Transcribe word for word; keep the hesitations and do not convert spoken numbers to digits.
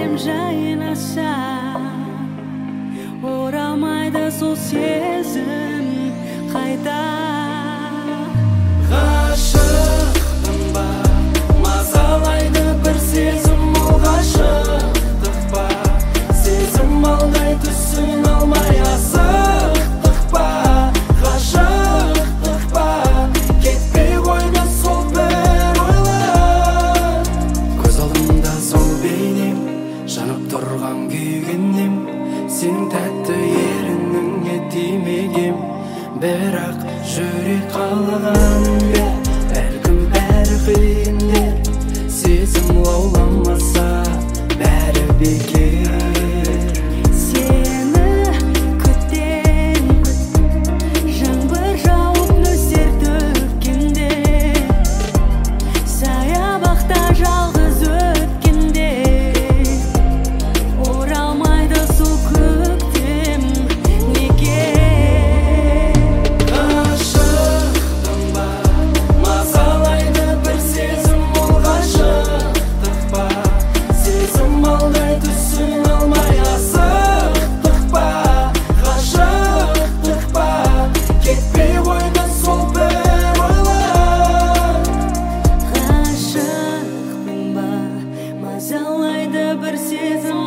әлем жайнаса, оралмайды сол сезім қайта. Ғашықтың ба, мазалайды бір сезім, ол ғашықтық па, сезім алдай түсін алмай асықтық па, ғашықтық па, кетпей қойды сол бір ойлар. Көз алдымда сол бейнем, жанып тұрған күйгеннем, сенің тәтті ерініңе тимегем, бірақ жүрек қалағаным бер, бәлкім бәрі қиындар, сезім лауламаса бәрі бекер. Сені күтем, жаңбыр жауып нөсер төккенде, саябақта жалғыз өткенде, оралмайды сол көктем неге. Ғашықтың ба, мазалайды бір сезім, ол ғашықтық па, сезім алдай түсін алмай асықтық па, ғашықтық па, кетпей қойды сол бір ойлар. Ғашықтың ба, мазалайды бір сезім,